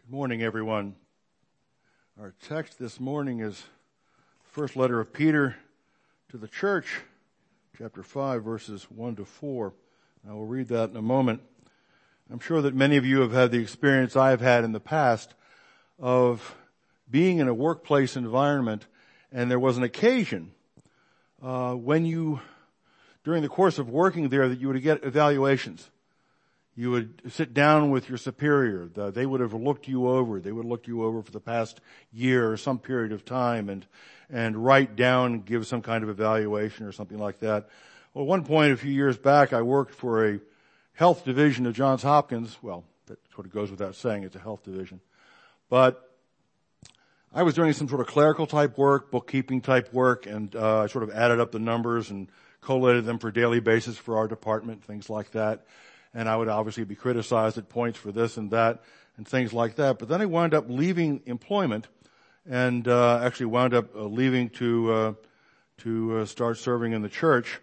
Good morning, everyone. Our text this morning is the first letter of Peter to the church, chapter 5, verses 1 to 4. I will read that in a moment. I'm sure that many of you have had the experience I've had in the past of being in a workplace environment, and there was an occasion when you, during the course of working there, that you would get evaluations. You would sit down with your superior. They would have looked you over. They would have looked you over for the past year or some period of time and write down, give some kind of evaluation or something like that. Well, at one point a few years back, I worked for a health division of Johns Hopkins. Well, that sort of goes without saying, it's a health division. But I was doing some sort of clerical type work, bookkeeping type work, and I sort of added up the numbers and collated them for daily basis for our department, things like that. And I would obviously be criticized at points for this and that and things like that. But then I wound up leaving employment and actually wound up leaving to start serving in the church.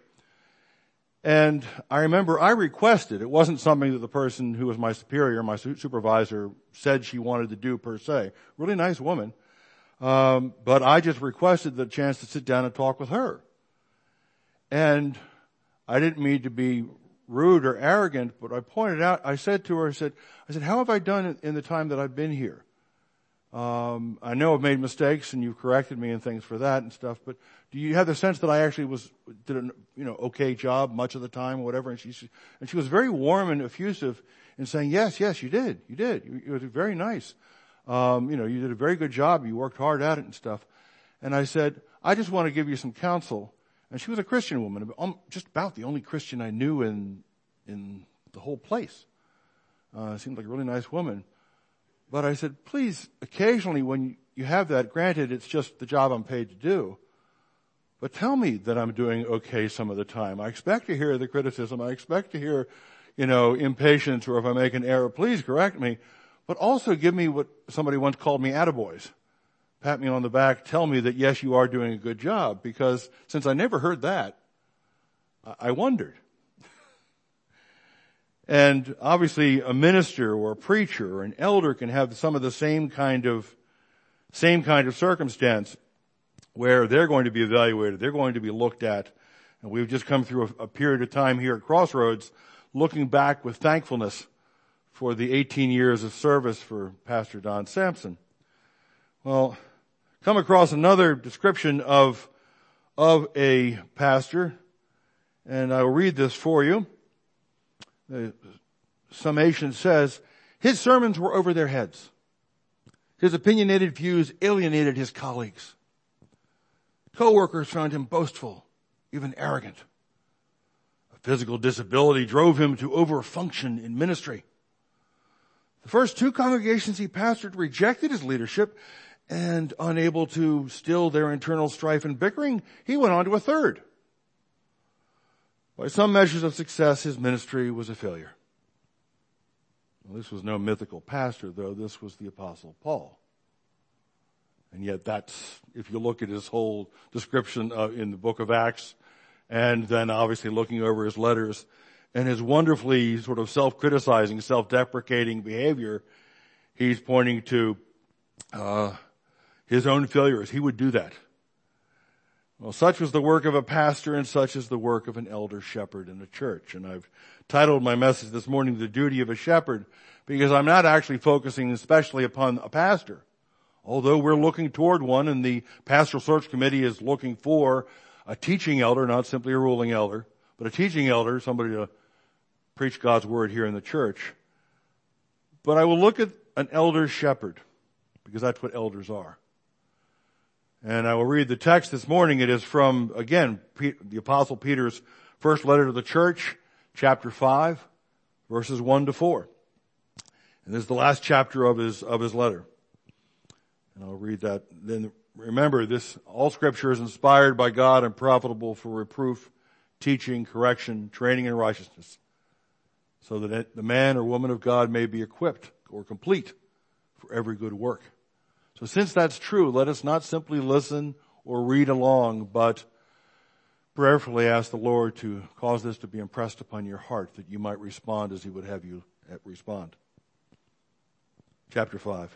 And I remember I requested, it wasn't something that the person who was my superior, my supervisor, said she wanted to do per se. Really nice woman. But I just requested the chance to sit down and talk with her. And I didn't mean to be rude or arrogant, but I pointed out, I said to her, I said, how have I done in the time that I've been here? I know I've made mistakes and you've corrected me and things for that and stuff, but do you have the sense that I actually did an, okay job much of the time or whatever? And she was very warm and effusive in saying, yes, you did. You were very nice. You did a very good job. You worked hard at it and stuff. And I said, I just want to give you some counsel. And she was a Christian woman, just about the only Christian I knew in the whole place. Seemed like a really nice woman. But I said, please, occasionally when you have that, granted it's just the job I'm paid to do, but tell me that I'm doing okay some of the time. I expect to hear the criticism. I expect to hear, impatience, or if I make an error, please correct me. But also give me what somebody once called me attaboys. Pat me on the back, tell me that yes, you are doing a good job, because since I never heard that, I wondered. And obviously a minister or a preacher or an elder can have some of the same kind of circumstance where they're going to be evaluated, they're going to be looked at. And we've just come through a period of time here at Crossroads looking back with thankfulness for the 18 years of service for Pastor Don Sampson. Well, come across another description of a pastor, and I will read this for you. The summation says, his sermons were over their heads. His opinionated views alienated his colleagues. Co-workers found him boastful, even arrogant. A physical disability drove him to overfunction in ministry. The first two congregations he pastored rejected his leadership, and unable to still their internal strife and bickering, he went on to a third. By some measures of success, his ministry was a failure. Well, this was no mythical pastor, though. This was the Apostle Paul. And yet if you look at his whole description in the book of Acts, and then obviously looking over his letters, and his wonderfully sort of self-criticizing, self-deprecating behavior, he's pointing to his own failures. He would do that. Well, such was the work of a pastor, and such is the work of an elder shepherd in a church. And I've titled my message this morning, The Duty of a Shepherd, because I'm not actually focusing especially upon a pastor. Although we're looking toward one, and the Pastoral Search Committee is looking for a teaching elder, not simply a ruling elder, but a teaching elder, somebody to preach God's word here in the church. But I will look at an elder shepherd, because that's what elders are. And I will read the text this morning. It is from, again, the Apostle Peter's first letter to the church, chapter 5, verses 1 to 4. And this is the last chapter of his letter. And I'll read that. Then remember, all scripture is inspired by God and profitable for reproof, teaching, correction, training in righteousness, so that the man or woman of God may be equipped or complete for every good work. So since that's true, let us not simply listen or read along, but prayerfully ask the Lord to cause this to be impressed upon your heart, that you might respond as he would have you respond. chapter 5.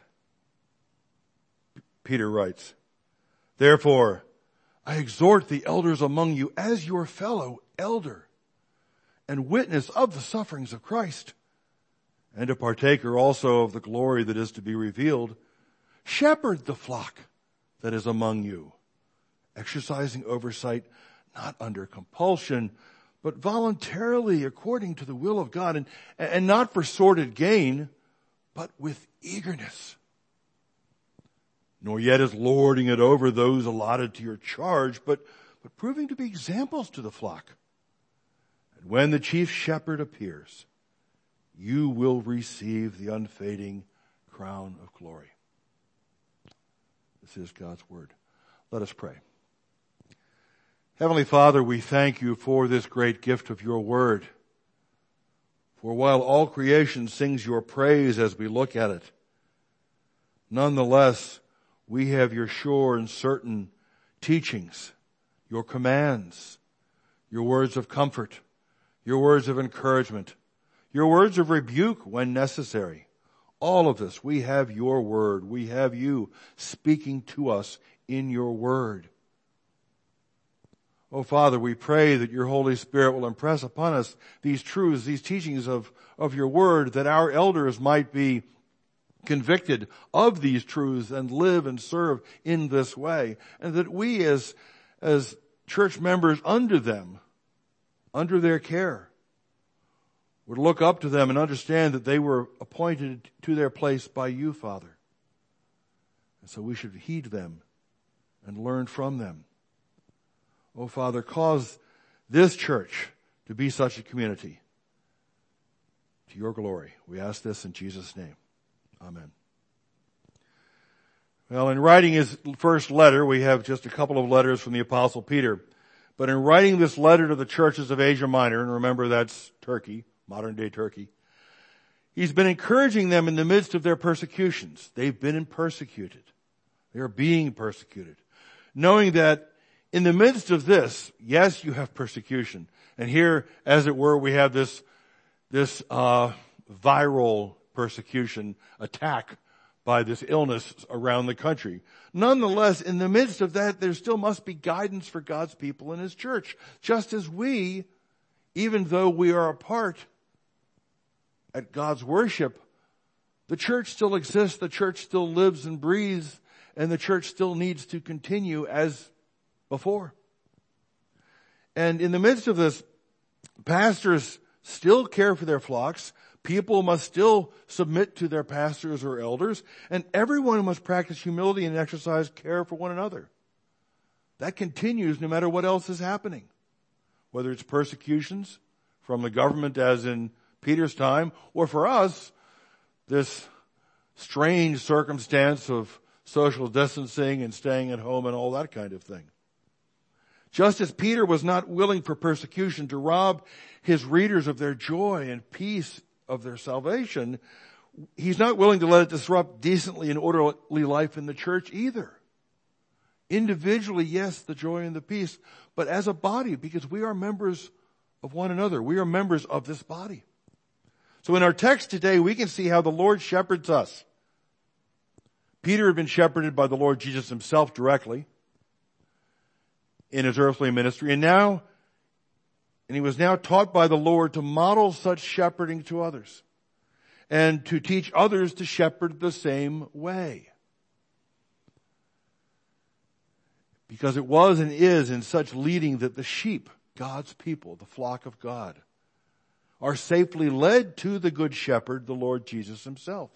Peter writes, "Therefore, I exhort the elders among you as your fellow elder and witness of the sufferings of Christ, and a partaker also of the glory that is to be revealed. Shepherd the flock that is among you, exercising oversight not under compulsion, but voluntarily according to the will of God, and not for sordid gain, but with eagerness. Nor yet as lording it over those allotted to your charge, but proving to be examples to the flock. And when the chief shepherd appears, you will receive the unfading crown of glory." This is God's word. Let us pray. Heavenly Father, we thank you for this great gift of your word. For while all creation sings your praise as we look at it, nonetheless, we have your sure and certain teachings, your commands, your words of comfort, your words of encouragement, your words of rebuke when necessary. All of this, we have your word. We have you speaking to us in your word. Oh, Father, we pray that your Holy Spirit will impress upon us these truths, these teachings of your word, that our elders might be convicted of these truths and live and serve in this way, and that we as church members under them, under their care, would look up to them and understand that they were appointed to their place by you, Father. And so we should heed them and learn from them. Oh, Father, cause this church to be such a community to your glory. We ask this in Jesus' name. Amen. Well, in writing his first letter, we have just a couple of letters from the Apostle Peter. But in writing this letter to the churches of Asia Minor, and remember that's Turkey, modern day Turkey, he's been encouraging them in the midst of their persecutions. They've been persecuted. They are being persecuted. Knowing that in the midst of this, yes, you have persecution. And here, as it were, we have this viral persecution attack by this illness around the country. Nonetheless, in the midst of that, there still must be guidance for God's people in his church. Just as we, even though we are apart at God's worship, the church still exists, the church still lives and breathes, and the church still needs to continue as before. And in the midst of this, pastors still care for their flocks. People must still submit to their pastors or elders, and everyone must practice humility and exercise care for one another. That continues no matter what else is happening. Whether it's persecutions from the government as in Peter's time, or for us, this strange circumstance of social distancing and staying at home and all that kind of thing. Just as Peter was not willing for persecution to rob his readers of their joy and peace of their salvation, he's not willing to let it disrupt decently and orderly life in the church either. Individually, yes, the joy and the peace, but as a body, because we are members of one another. We are members of this body. So in our text today, we can see how the Lord shepherds us. Peter had been shepherded by the Lord Jesus himself directly in his earthly ministry, and he was now taught by the Lord to model such shepherding to others and to teach others to shepherd the same way. Because it was and is in such leading that the sheep, God's people, the flock of God, are safely led to the good shepherd, the Lord Jesus himself.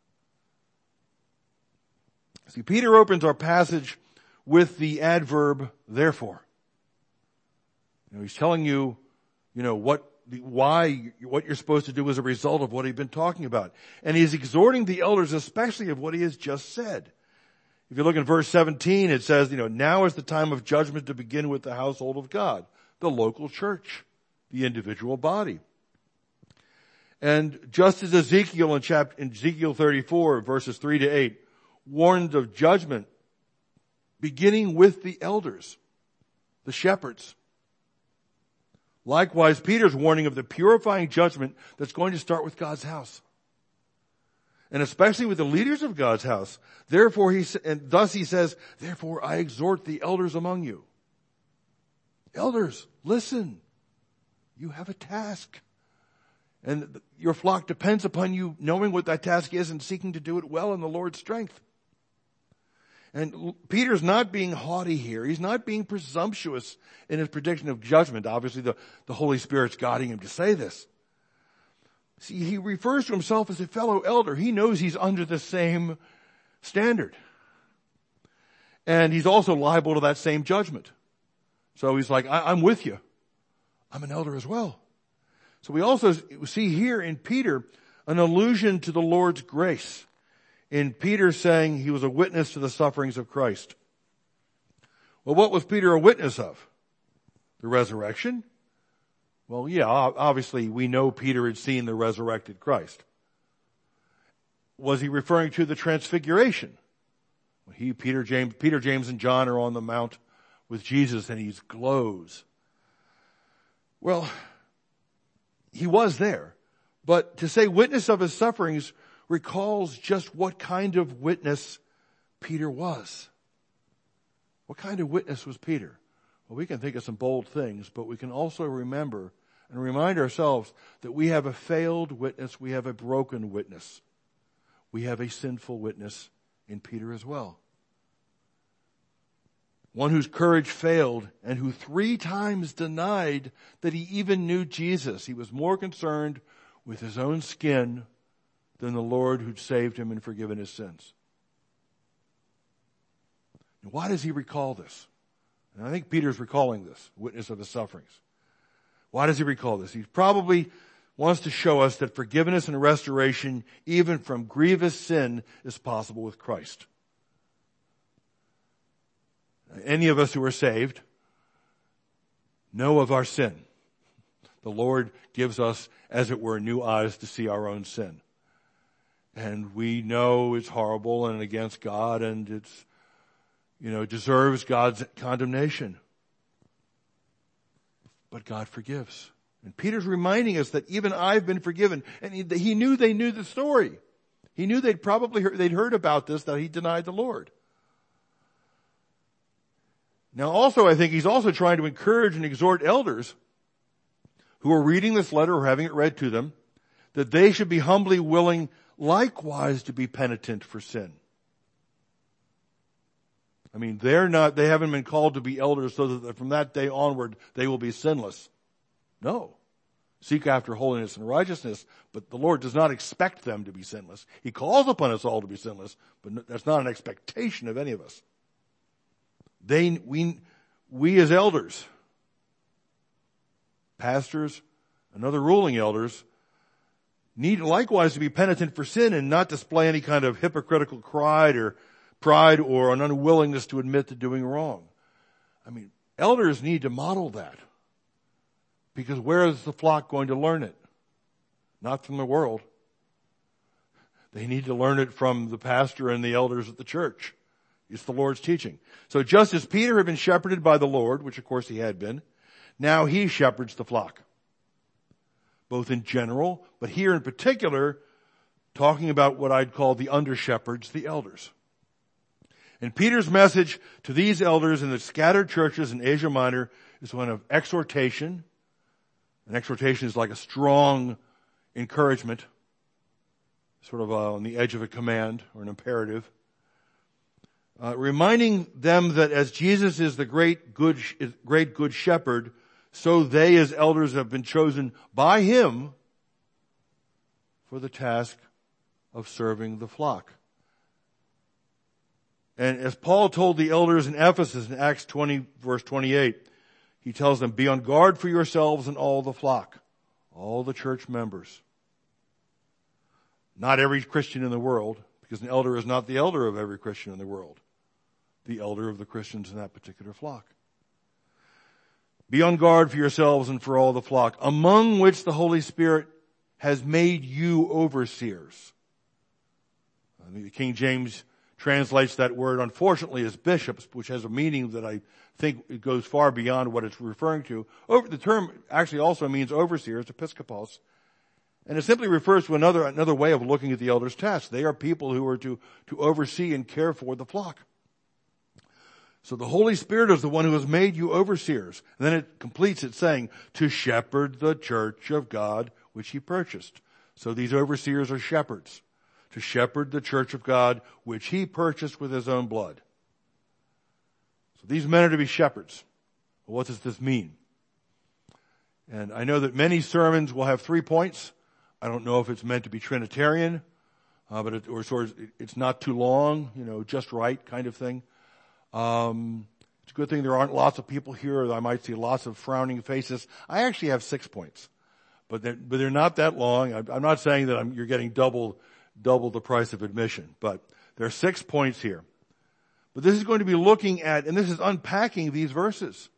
See, Peter opens our passage with the adverb, therefore. He's telling you, what you're supposed to do as a result of what he's been talking about. And he's exhorting the elders, especially of what he has just said. If you look in verse 17, it says, now is the time of judgment to begin with the household of God, the local church, the individual body. And just as Ezekiel in Ezekiel 34, verses 3 to 8, warned of judgment beginning with the elders, the shepherds. Likewise, Peter's warning of the purifying judgment that's going to start with God's house. and especially with the leaders of God's house. Therefore thus he says, therefore I exhort the elders among you. Elders, listen. You have a task. And your flock depends upon you knowing what that task is and seeking to do it well in the Lord's strength. And Peter's not being haughty here. He's not being presumptuous in his prediction of judgment. Obviously, the Holy Spirit's guiding him to say this. See, he refers to himself as a fellow elder. He knows he's under the same standard. And he's also liable to that same judgment. So he's like, I'm with you. I'm an elder as well. So we also see here in Peter an allusion to the Lord's grace. In Peter saying he was a witness to the sufferings of Christ. Well, what was Peter a witness of? The resurrection? Well, yeah, obviously we know Peter had seen the resurrected Christ. Was he referring to the transfiguration? Peter, James, and John are on the mount with Jesus and he glows. Well, he was there. But to say witness of his sufferings recalls just what kind of witness Peter was. What kind of witness was Peter? Well, we can think of some bold things, but we can also remember and remind ourselves that we have a failed witness, we have a broken witness. We have a sinful witness in Peter as well. One whose courage failed and who 3 times denied that he even knew Jesus. He was more concerned with his own skin than the Lord who'd saved him and forgiven his sins. And why does he recall this? And I think Peter's recalling this, witness of his sufferings. Why does he recall this? He probably wants to show us that forgiveness and restoration, even from grievous sin, is possible with Christ. Any of us who are saved know of our sin. The Lord gives us, as it were, new eyes to see our own sin. And we know it's horrible and against God and it's, deserves God's condemnation. But God forgives. And Peter's reminding us that even I've been forgiven. And he knew they knew the story. He knew they'd heard about this, that he denied the Lord. Now also, I think he's also trying to encourage and exhort elders who are reading this letter or having it read to them, that they should be humbly willing likewise to be penitent for sin. I mean, they haven't been called to be elders so that from that day onward they will be sinless. No. Seek after holiness and righteousness, but the Lord does not expect them to be sinless. He calls upon us all to be sinless, but that's not an expectation of any of us. We as elders, pastors, and other ruling elders, need likewise to be penitent for sin and not display any kind of hypocritical pride or an unwillingness to admit to doing wrong. I mean, elders need to model that. Because where is the flock going to learn it? Not from the world. They need to learn it from the pastor and the elders at the church. It's the Lord's teaching. So just as Peter had been shepherded by the Lord, which of course he had been, now he shepherds the flock. Both in general, but here in particular, talking about what I'd call the under-shepherds, the elders. And Peter's message to these elders in the scattered churches in Asia Minor is one of exhortation. And exhortation is like a strong encouragement, sort of on the edge of a command or an imperative. Reminding them that as Jesus is the great good shepherd, so they as elders have been chosen by him for the task of serving the flock. And as Paul told the elders in Ephesus in Acts 20 verse 28, he tells them, be on guard for yourselves and all the flock, all the church members. Not every Christian in the world, because an elder is not the elder of every Christian in the world. The elder of the Christians in that particular flock. Be on guard for yourselves and for all the flock, among which the Holy Spirit has made you overseers. I mean, the King James translates that word, unfortunately, as bishops, which has a meaning that I think it goes far beyond what it's referring to. The term actually also means overseers, episkopos, And it simply refers to another way of looking at the elders' task. They are people who are to oversee and care for the flock. So the Holy Spirit is the one who has made you overseers. And then it completes it saying, to shepherd the church of God which he purchased. So these overseers are shepherds. To shepherd the church of God which he purchased with his own blood. So these men are to be shepherds. Well, what does this mean? And I know that many sermons will have 3 points. I don't know if it's meant to be Trinitarian, but it's not too long, just right kind of thing. It's a good thing there aren't lots of people here. I might see lots of frowning faces. I actually have 6 points, but they're not that long. I'm not saying that you're getting double the price of admission, but there are 6 points here. But this is going to be looking at, and this is unpacking these verses,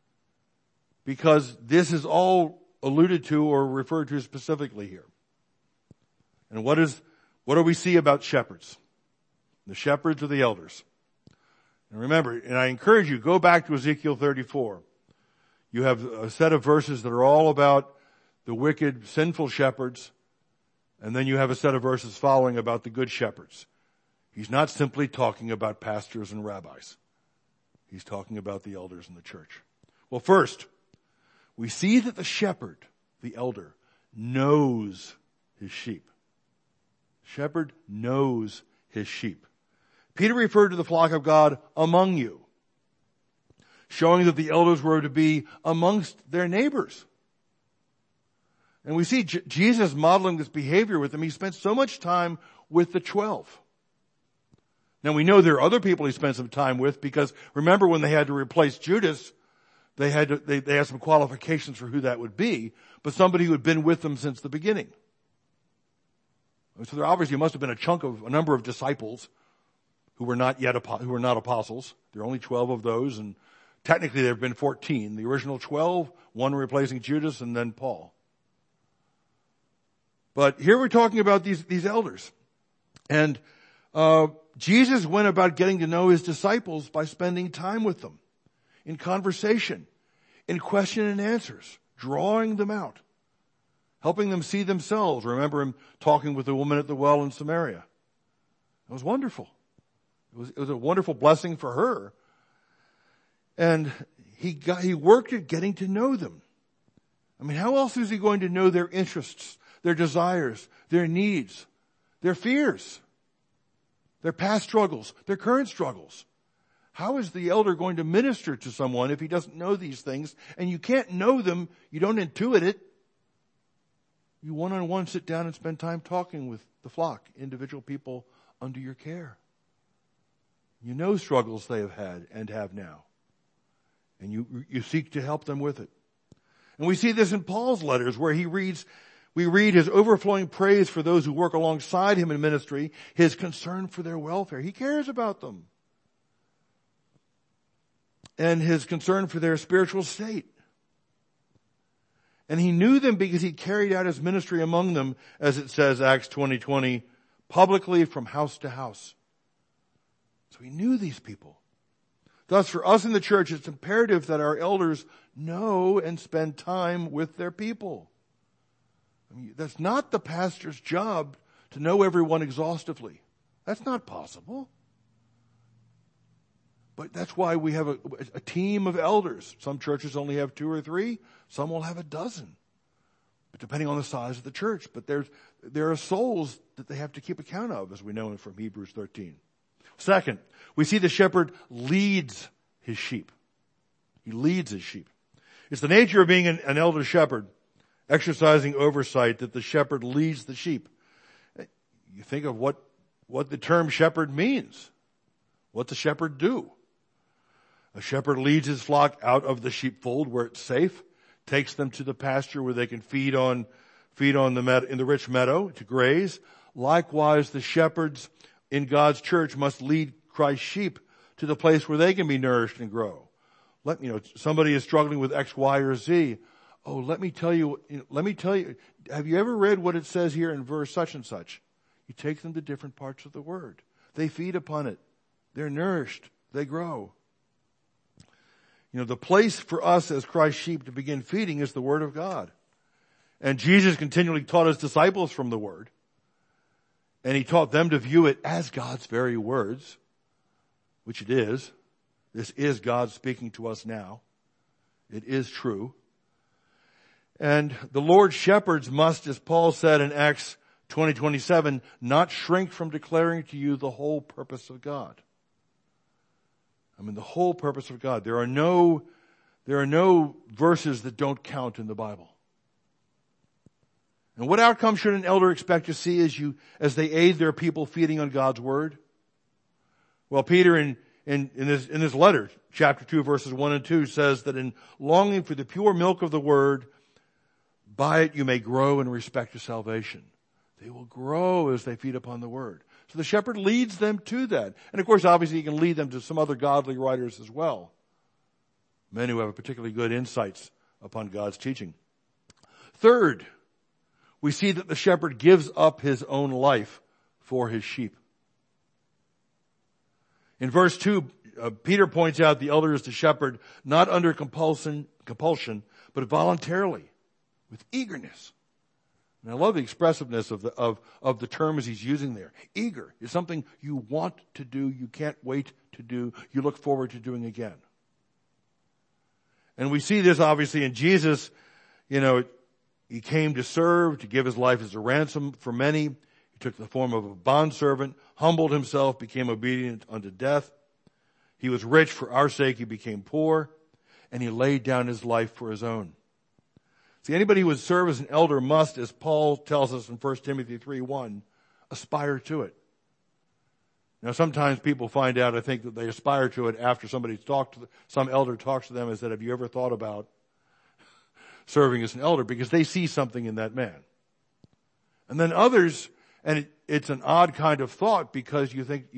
because this is all alluded to or referred to specifically here. And what do we see about shepherds? The shepherds are the elders. And remember, and I encourage you, go back to Ezekiel 34. You have a set of verses that are all about the wicked, sinful shepherds, and then you have a set of verses following about the good shepherds. He's not simply talking about pastors and rabbis. He's talking about the elders in the church. Well, first, we see that the shepherd, the elder, knows his sheep. Shepherd knows his sheep. Peter referred to the flock of God among you, showing that the elders were to be amongst their neighbors. And we see Jesus modeling this behavior with them. He spent so much time with the 12. Now we know there are other people he spent some time with, because remember when they had to replace Judas, they had some qualifications for who that would be, but somebody who had been with them since the beginning. So there obviously must have been a number of disciples who were not apostles. There are only 12 of those, and technically there have been 14. The original 12, one replacing Judas, and then Paul. But here we're talking about these elders. And Jesus went about getting to know his disciples by spending time with them, in conversation, in question and answers, drawing them out, helping them see themselves. Remember him talking with the woman at the well in Samaria. It was wonderful. It was a wonderful blessing for her. And he worked at getting to know them. I mean, how else is he going to know their interests, their desires, their needs, their fears, their past struggles, their current struggles? How is the elder going to minister to someone if he doesn't know these things? And you can't know them, you don't intuit it. You one-on-one sit down and spend time talking with the flock, individual people under your care. You know struggles they have had and have now. And you seek to help them with it. And we see this in Paul's letters where we read his overflowing praise for those who work alongside him in ministry, his concern for their welfare. He cares about them. And his concern for their spiritual state. And he knew them because he carried out his ministry among them, as it says, Acts 20:20, publicly from house to house. So he knew these people. Thus, for us in the church, it's imperative that our elders know and spend time with their people. I mean, that's not the pastor's job to know everyone exhaustively. That's not possible. But that's why we have a team of elders. Some churches only have 2 or 3. Some will have 12. But depending on the size of the church. But there are souls that they have to keep account of, as we know from Hebrews 13. Second, we see the shepherd leads his sheep. He leads his sheep. It's the nature of being an elder shepherd, exercising oversight, that the shepherd leads the sheep. You think of what the term shepherd means. What's a shepherd do? A shepherd leads his flock out of the sheepfold where it's safe, takes them to the pasture where they can feed on in the rich meadow to graze. Likewise, the shepherds in God's church must lead Christ's sheep to the place where they can be nourished and grow. Somebody is struggling with X, Y, or Z. Oh, let me tell you, have you ever read what it says here in verse such and such? You take them to different parts of the word. They feed upon it. They're nourished. They grow. The place for us as Christ's sheep to begin feeding is the Word of God. And Jesus continually taught his disciples from the Word. And he taught them to view it as God's very words, which it is. This is God speaking to us now. It is true. And the Lord's shepherds must, as Paul said in Acts 20:27, not shrink from declaring to you the whole purpose of God. I mean, the whole purpose of God. There are no verses that don't count in the Bible. And what outcome should an elder expect to see as they aid their people feeding on God's word? Well, Peter in his letter, chapter 2, verses 1 and 2 says that in longing for the pure milk of the word, by it you may grow in respect to salvation. They will grow as they feed upon the word. So the shepherd leads them to that. And of course, obviously, he can lead them to some other godly writers as well. Men who have particularly good insights upon God's teaching. Third, we see that the shepherd gives up his own life for his sheep. In verse 2, Peter points out the elder is the shepherd not under compulsion, but voluntarily, with eagerness. And I love the expressiveness of the terms he's using there. Eager is something you want to do, you can't wait to do, you look forward to doing again. And we see this obviously in Jesus. He came to serve, to give his life as a ransom for many. He took the form of a bondservant, humbled himself, became obedient unto death. He was rich for our sake, he became poor, and he laid down his life for his own. See, anybody who would serve as an elder must, as Paul tells us in 1 Timothy 3:1, aspire to it. Now, sometimes people find out, I think, that they aspire to it after some elder talks to them and said, have you ever thought about serving as an elder? Because they see something in that man. And then others, and it's an odd kind of thought because you think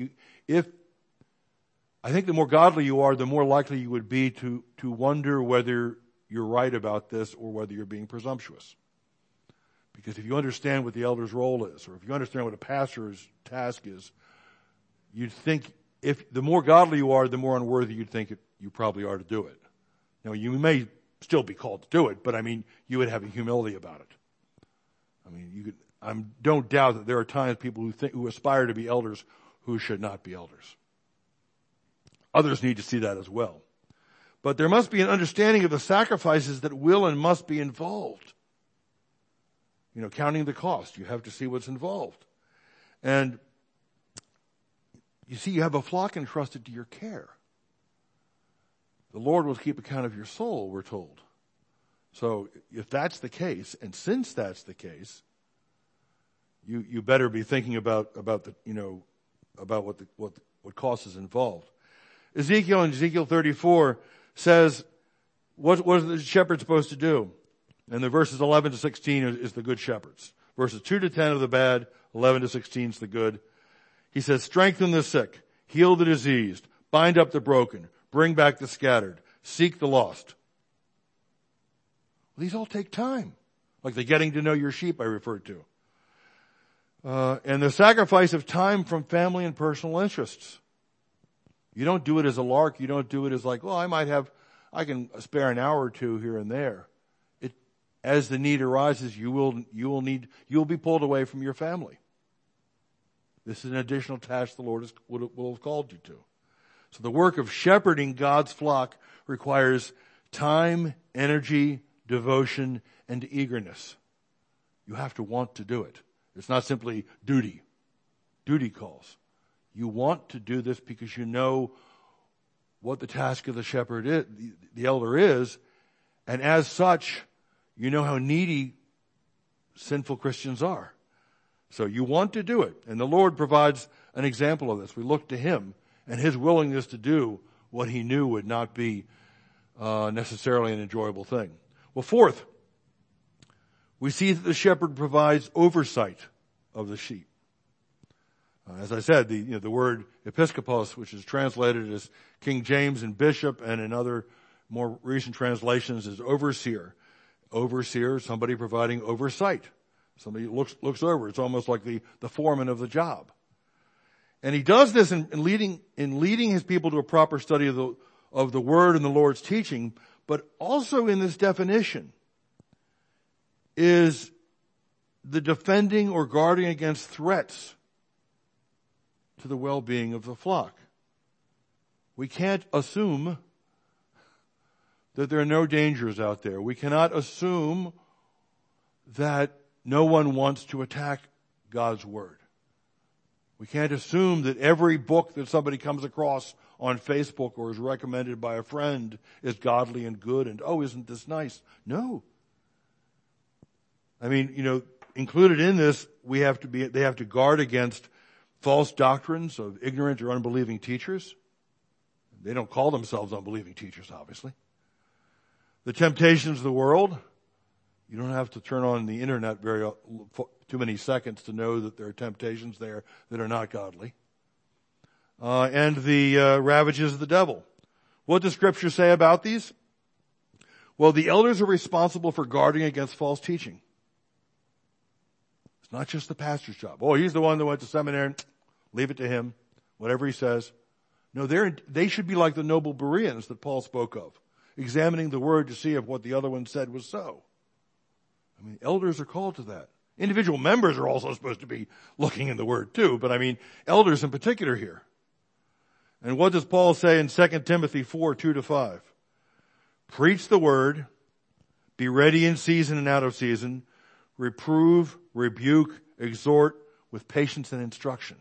I think the more godly you are, the more likely you would be to wonder whether you're right about this or whether you're being presumptuous. Because if you understand what the elder's role is, or if you understand what a pastor's task is, you'd think the more godly you are, the more unworthy you'd think you probably are to do it. Now, you may still be called to do it, but I mean, you would have a humility about it. I mean, I don't doubt that there are times people who aspire to be elders who should not be elders. Others need to see that as well. But there must be an understanding of the sacrifices that will and must be involved. Counting the cost, you have to see what's involved. And you see, you have a flock entrusted to your care. The Lord will keep account of your soul, we're told. So if that's the case, and since that's the case, you better be thinking about what cost is involved. Ezekiel in Ezekiel 34 says, what is the shepherd supposed to do? And the verses 11 to 16 is the good shepherds. Verses 2 to 10 are the bad, 11 to 16 is the good. He says, strengthen the sick, heal the diseased, bind up the broken, bring back the scattered, seek the lost. These all take time, like the getting to know your sheep I referred to. And the sacrifice of time from family and personal interests. You don't do it as a lark. You don't do it as like, well, I can spare an hour or two here and there. As the need arises, you'll be pulled away from your family. This is an additional task the Lord will have called you to. So the work of shepherding God's flock requires time, energy, devotion, and eagerness. You have to want to do it. It's not simply duty. Duty calls. You want to do this because you know what the task of the shepherd is, the elder is, and as such, you know how needy sinful Christians are. So you want to do it. And the Lord provides an example of this. We look to him and his willingness to do what he knew would not be necessarily an enjoyable thing. Well, fourth, we see that the shepherd provides oversight of the sheep. As I said, the word episkopos, which is translated as King James and bishop, and in other more recent translations is overseer. Overseer, somebody providing oversight. Somebody looks over. It's almost like the foreman of the job. And he does this in leading his people to a proper study of the word and the Lord's teaching, but also in this definition. is the defending or guarding against threats to the well-being of the flock. We can't assume that there are no dangers out there. We cannot assume that no one wants to attack God's Word. We can't assume that every book that somebody comes across on Facebook or is recommended by a friend is godly and good and, oh, isn't this nice? No. I mean, included in this, they have to guard against false doctrines of ignorant or unbelieving teachers. They don't call themselves unbelieving teachers, obviously. The temptations of the world. You don't have to turn on the internet too many seconds to know that there are temptations there that are not godly. And the ravages of the devil. What does Scripture say about these? Well, the elders are responsible for guarding against false teaching. It's not just the pastor's job. Oh, he's the one that went to seminary. Leave it to him. Whatever he says. No, they should be like the noble Bereans that Paul spoke of, examining the word to see if what the other one said was so. I mean, elders are called to that. Individual members are also supposed to be looking in the word too, but I mean, elders in particular here. And what does Paul say in 2 Timothy 4:2-5? Preach the word, be ready in season and out of season, reprove, rebuke, exhort with patience and instruction.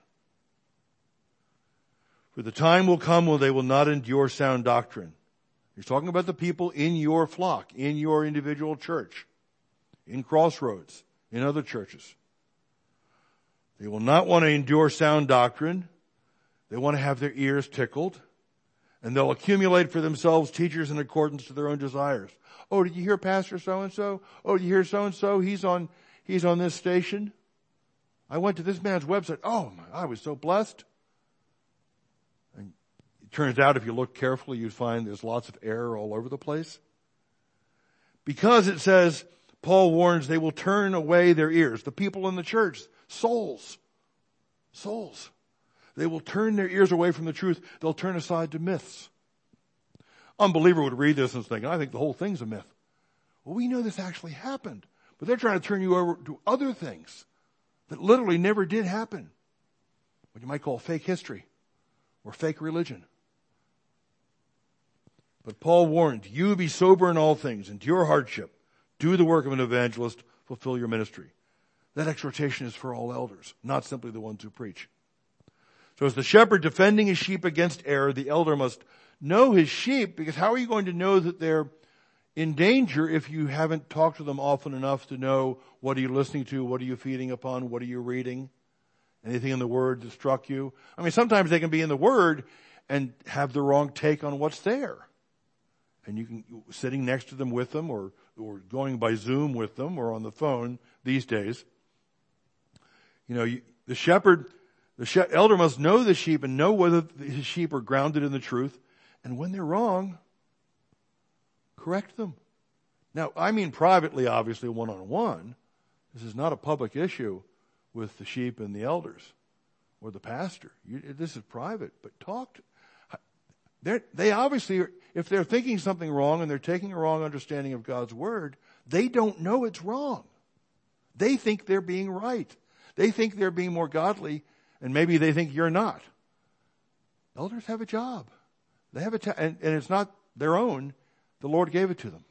For the time will come when they will not endure sound doctrine. He's talking about the people in your flock, in your individual church, in Crossroads, in other churches. They will not want to endure sound doctrine. They want to have their ears tickled. And they'll accumulate for themselves teachers in accordance to their own desires. Oh, did you hear Pastor so-and-so? Oh, did you hear so-and-so? He's on this station. I went to this man's website. Oh, I was so blessed. And it turns out if you look carefully, you'd find there's lots of error all over the place. Because it says, Paul warns they will turn away their ears. The people in the church, souls. They will turn their ears away from the truth. They'll turn aside to myths. Unbeliever would read this and think, I think the whole thing's a myth. Well, we know this actually happened. But they're trying to turn you over to other things that literally never did happen. What you might call fake history or fake religion. But Paul warned, you be sober in all things, endure hardship, do the work of an evangelist, fulfill your ministry. That exhortation is for all elders, not simply the ones who preach. So as the shepherd defending his sheep against error, the elder must know his sheep, because how are you going to know that they're in danger if you haven't talked to them often enough to know what are you listening to, what are you feeding upon, what are you reading, anything in the Word that struck you? I mean, sometimes they can be in the Word and have the wrong take on what's there. And you can, sitting next to them with them or going by Zoom with them or on the phone these days, the elder must know the sheep and know whether his sheep are grounded in the truth. And when they're wrong, correct them. Now, I mean privately, obviously, one-on-one. This is not a public issue with the sheep and the elders or the pastor. This is private, but talk to. They obviously, if they're thinking something wrong and they're taking a wrong understanding of God's Word, they don't know it's wrong. They think they're being right. They think they're being more godly, and maybe they think you're not. Elders have a job. They have and it's not their own. The Lord gave it to them.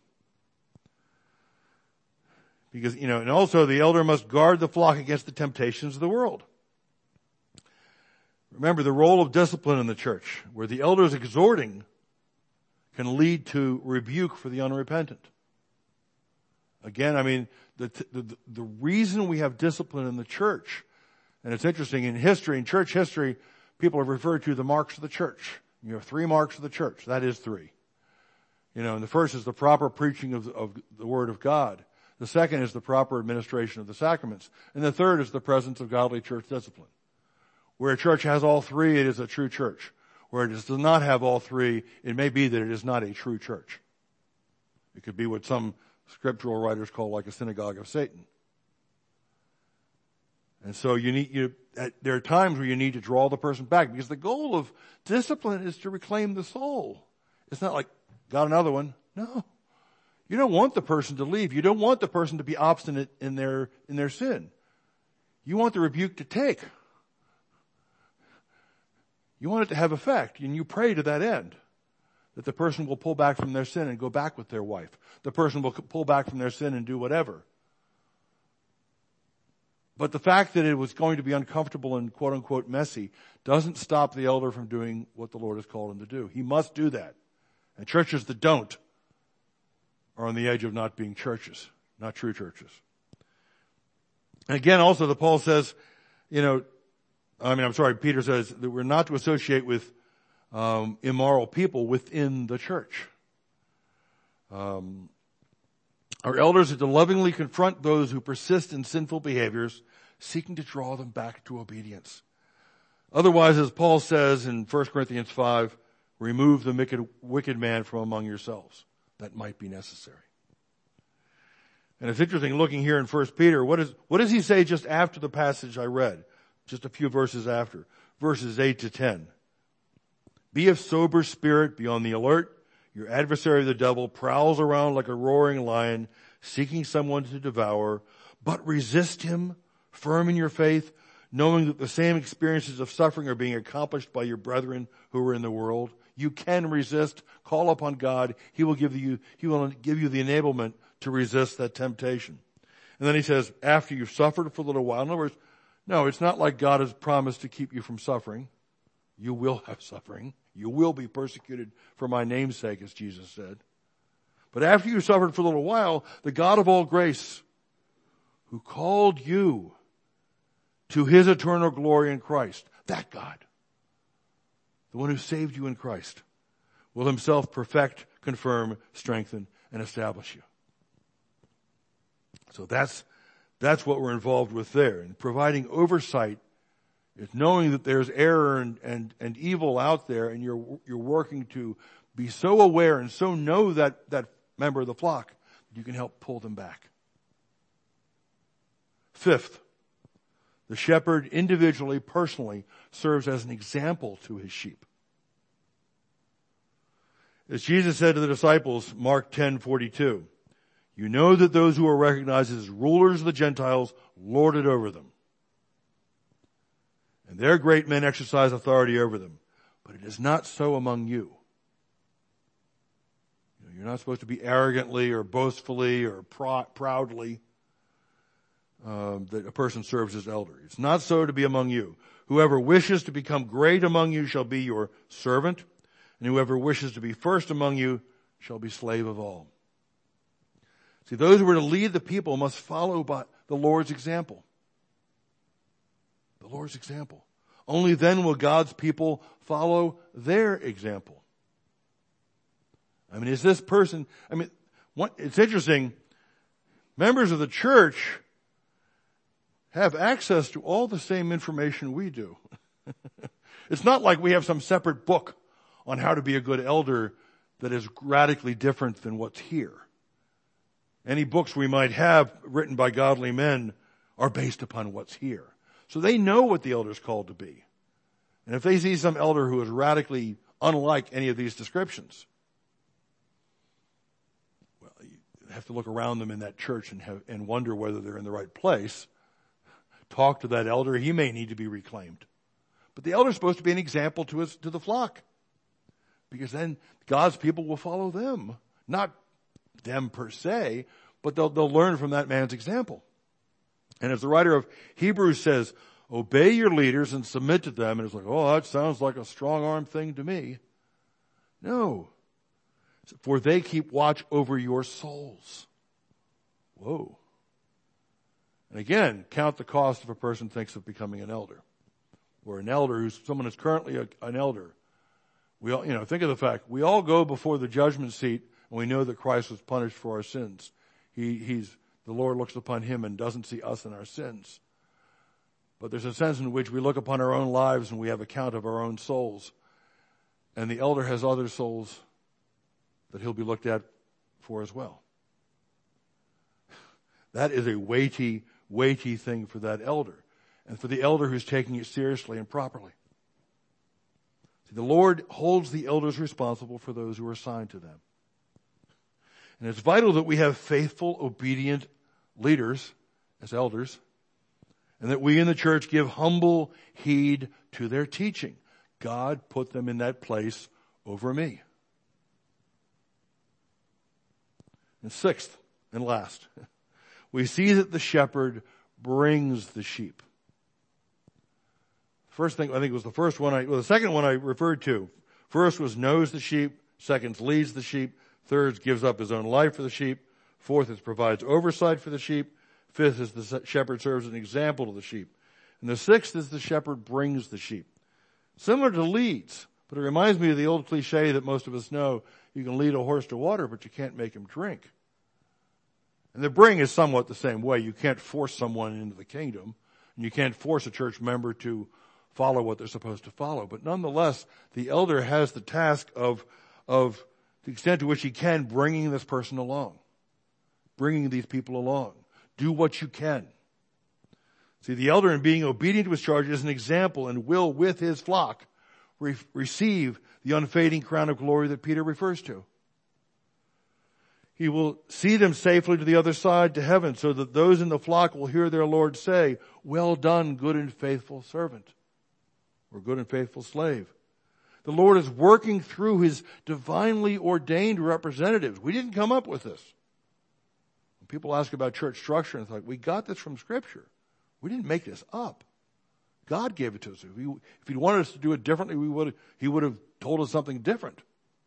Because, and also the elder must guard the flock against the temptations of the world. Remember the role of discipline in the church, where the elder's exhorting can lead to rebuke for the unrepentant. Again, I mean, the reason we have discipline in the church, and it's interesting, in church history, people have referred to the marks of the church. You have 3 marks of the church. That is 3. And the first is the proper preaching of the Word of God. The second is the proper administration of the sacraments. And the third is the presence of godly church discipline. Where a church has all 3, it is a true church. Where it does not have all 3, it may be that it is not a true church. It could be what some scriptural writers call like a synagogue of Satan. And so there are times where you need to draw the person back, because the goal of discipline is to reclaim the soul. It's not like, got another one. No. You don't want the person to leave. You don't want the person to be obstinate in their sin. You want the rebuke to take. You want it to have effect, and you pray to that end, that the person will pull back from their sin and go back with their wife. The person will pull back from their sin and do whatever. But the fact that it was going to be uncomfortable and quote unquote messy doesn't stop the elder from doing what the Lord has called him to do. He must do that. And churches that don't are on the edge of not being churches, not true churches. And again, also, Paul says, Peter says that we're not to associate with immoral people within the church. Our elders are to lovingly confront those who persist in sinful behaviors, seeking to draw them back to obedience. Otherwise, as Paul says in 1 Corinthians 5, remove the wicked man from among yourselves. That might be necessary. And it's interesting looking here in 1 Peter, what does he say just after the passage I read? Just a few verses after. Verses 8 to 10. Be of sober spirit, be on the alert. Your adversary the devil prowls around like a roaring lion, seeking someone to devour, but resist him, firm in your faith, knowing that the same experiences of suffering are being accomplished by your brethren who are in the world. You can resist. Call upon God. He will give you the enablement to resist that temptation. And then he says, after you've suffered for a little while. In other words, no, it's not like God has promised to keep you from suffering. You will have suffering. You will be persecuted for my name's sake, as Jesus said. But after you've suffered for a little while, the God of all grace, who called you to his eternal glory in Christ, that God, the one who saved you in Christ, will himself perfect, confirm, strengthen, and establish you. So that's what we're involved with there. And providing oversight is knowing that there's error and evil out there, and you're working to be so aware and so know that member of the flock that you can help pull them back. Fifth, the shepherd individually, personally, serves as an example to his sheep. As Jesus said to the disciples, Mark 10:42, you know that those who are recognized as rulers of the Gentiles lord it over them. And their great men exercise authority over them. But it is not so among you. You're not supposed to be arrogantly or boastfully or proudly that a person serves as elder. It's not so to be among you. Whoever wishes to become great among you shall be your servant, and whoever wishes to be first among you shall be slave of all. See, those who are to lead the people must follow by the Lord's example. The Lord's example. Only then will God's people follow their example. Is this person, it's interesting, members of the church have access to all the same information we do. It's not like we have some separate book on how to be a good elder that is radically different than what's here. Any books we might have written by godly men are based upon what's here. So they know what the elder is called to be. And if they see some elder who is radically unlike any of these descriptions, well, you have to look around them in that church and wonder whether they're in the right place. Talk to that elder. He may need to be reclaimed. But the elder is supposed to be an example to the flock. Because then God's people will follow them. Not them per se, but they'll learn from that man's example. And as the writer of Hebrews says, obey your leaders and submit to them. And it's like, oh, that sounds like a strong-arm thing to me. No. For they keep watch over your souls. Whoa. And again, count the cost if a person thinks of becoming an elder. Or an elder someone who's currently an elder. We all, think of the fact, we all go before the judgment seat and we know that Christ was punished for our sins. The Lord looks upon him and doesn't see us in our sins. But there's a sense in which we look upon our own lives and we have account of our own souls. And the elder has other souls that he'll be looked at for as well. That is a weighty, weighty thing for that elder. And for the elder who's taking it seriously and properly. See, the Lord holds the elders responsible for those who are assigned to them. And it's vital that we have faithful, obedient leaders as elders, and that we in the church give humble heed to their teaching. God put them in that place over me. And sixth and last, we see that the shepherd brings the sheep. First thing, I think it was the second one I referred to. First was knows the sheep. Second, leads the sheep. Third, gives up his own life for the sheep. Fourth is provides oversight for the sheep. Fifth is the shepherd serves an example to the sheep. And the sixth is the shepherd brings the sheep. Similar to leads, but it reminds me of the old cliche that most of us know. You can lead a horse to water, but you can't make him drink. And the bring is somewhat the same way. You can't force someone into the kingdom, and you can't force a church member to follow what they're supposed to follow. But nonetheless, the elder has the task of the extent to which he can, bringing this person along, bringing these people along. Do what you can. See, the elder, in being obedient to his charge, is an example and will, with his flock, receive the unfading crown of glory that Peter refers to. He will see them safely to the other side, to heaven, so that those in the flock will hear their Lord say, "Well done, good and faithful servant," or "good and faithful slave." The Lord is working through his divinely ordained representatives. We didn't come up with this. When people ask about church structure, it's like, we got this from Scripture. We didn't make this up. God gave it to us. If he wanted us to do it differently, he would have told us something different.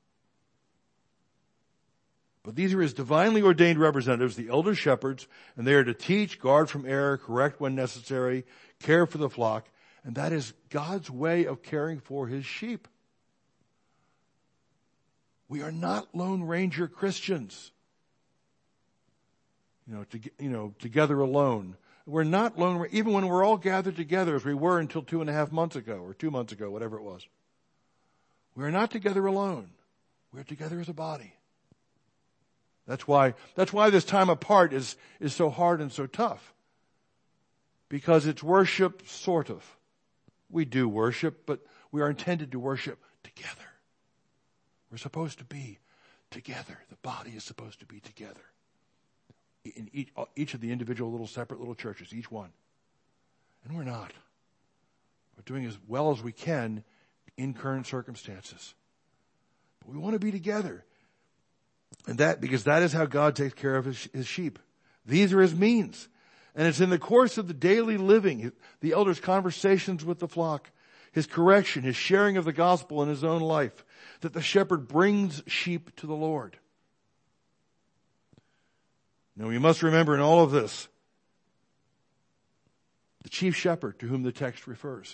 But these are his divinely ordained representatives, the elder shepherds, and they are to teach, guard from error, correct when necessary, care for the flock, and that is God's way of caring for his sheep. We are not Lone Ranger Christians. Together alone. We're not lone, even when we're all gathered together as we were until 2.5 months ago or 2 months ago, whatever it was. We're not together alone. We're together as a body. That's why this time apart is so hard and so tough. Because it's worship, sort of. We do worship, but we are intended to worship together. We're supposed to be together. The body is supposed to be together. In each of the individual separate little churches, each one. And we're not. We're doing as well as we can in current circumstances. But we want to be together. And because that is how God takes care of his sheep. These are his means. And it's in the course of the daily living, the elder's conversations with the flock, his correction, his sharing of the gospel in his own life, that the shepherd brings sheep to the Lord. Now we must remember in all of this, the chief shepherd to whom the text refers.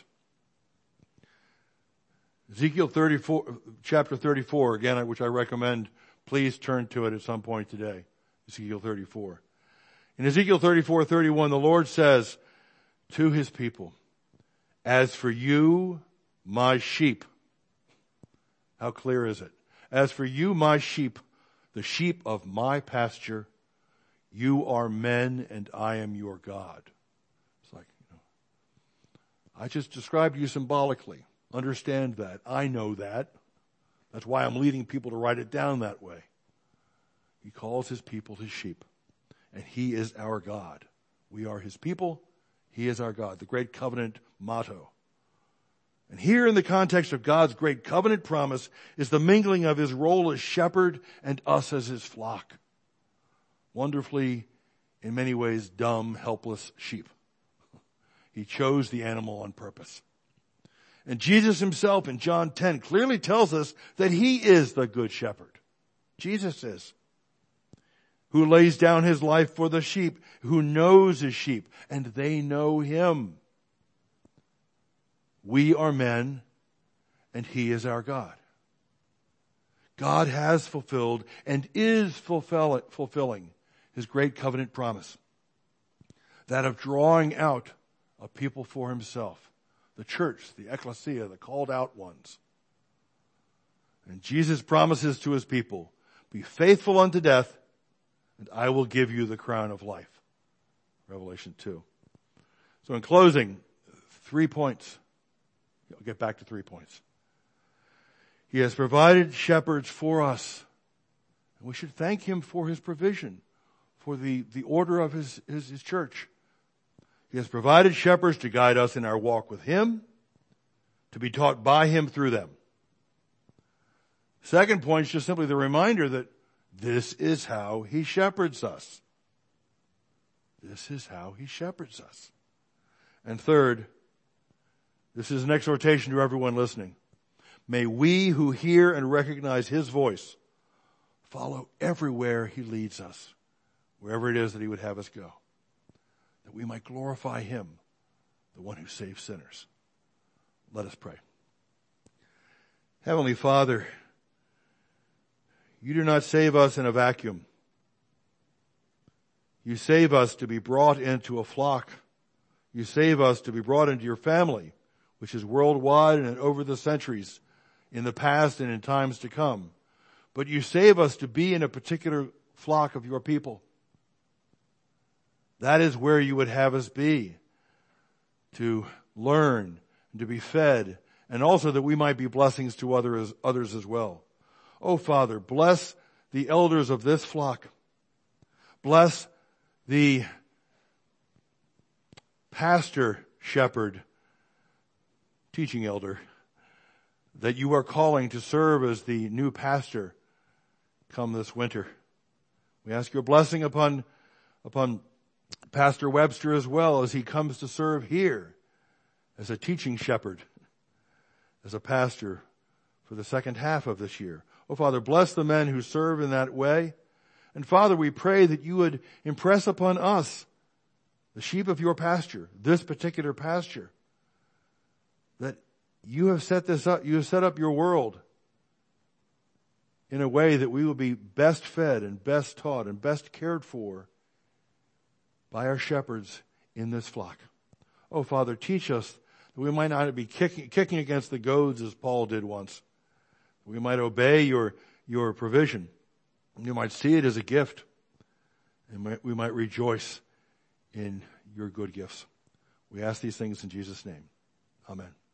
Ezekiel 34, chapter 34, again, which I recommend, please turn to it at some point today. Ezekiel 34. In Ezekiel 34:31, the Lord says to his people, "As for you, my sheep," how clear is it? "As for you, my sheep, the sheep of my pasture, you are men and I am your God." It's like, I just described you symbolically. Understand that. I know that. That's why I'm leading people to write it down that way. He calls his people his sheep. And he is our God. We are his people. He is our God. The great covenant motto. And here in the context of God's great covenant promise is the mingling of his role as shepherd and us as his flock. Wonderfully, in many ways, dumb, helpless sheep. He chose the animal on purpose. And Jesus himself in John 10 clearly tells us that he is the good shepherd. Jesus is. Who lays down his life for the sheep, who knows his sheep, and they know him. We are men, and he is our God. God has fulfilled and is fulfilling his great covenant promise. That of drawing out a people for himself. The church, the ecclesia, the called out ones. And Jesus promises to his people, "Be faithful unto death, and I will give you the crown of life." Revelation 2. So in closing, 3 points. I'll get back to 3 points. He has provided shepherds for us. We should thank him for his provision, for the order of his church. He has provided shepherds to guide us in our walk with him, to be taught by him through them. Second point is just simply the reminder that this is how he shepherds us. This is how he shepherds us. And third, this is an exhortation to everyone listening. May we who hear and recognize his voice follow everywhere he leads us, wherever it is that he would have us go, that we might glorify him, the one who saves sinners. Let us pray. Heavenly Father, you do not save us in a vacuum. You save us to be brought into a flock. You save us to be brought into your family, which is worldwide and over the centuries, in the past and in times to come. But you save us to be in a particular flock of your people. That is where you would have us be, to learn and to be fed, and also that we might be blessings to others as well. Oh, Father, bless the elders of this flock. Bless the pastor, shepherd, teaching elder that you are calling to serve as the new pastor come this winter. We ask your blessing upon Pastor Webster as well as he comes to serve here as a teaching shepherd, as a pastor for the second half of this year. Oh, Father, bless the men who serve in that way. And Father, we pray that you would impress upon us, the sheep of your pasture, this particular pasture, that you have set this up, you have set up your world in a way that we will be best fed and best taught and best cared for by our shepherds in this flock. Oh, Father, teach us that we might not be kicking against the goads as Paul did once. We might obey your provision. You might see it as a gift. And we might rejoice in your good gifts. We ask these things in Jesus' name. Amen.